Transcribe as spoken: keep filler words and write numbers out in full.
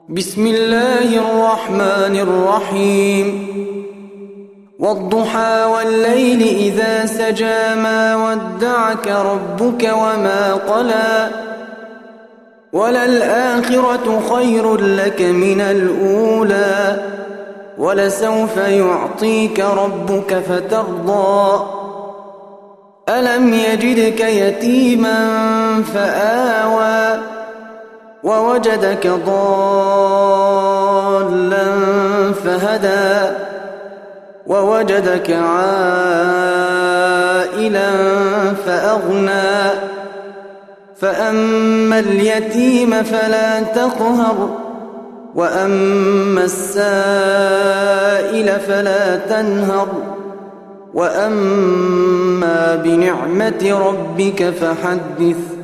بسم الله الرحمن الرحيم والضحى والليل إذا سجى ما ودعك ربك وما قلى وللآخرة خير لك من الأولى ولسوف يعطيك ربك فترضى ألم يجدك يتيما فآوى ووجدك ضالا فهدى ووجدك عائلا فأغنى فأما اليتيم فلا تقهر وأما السائل فلا تنهر وأما بنعمة ربك فحدث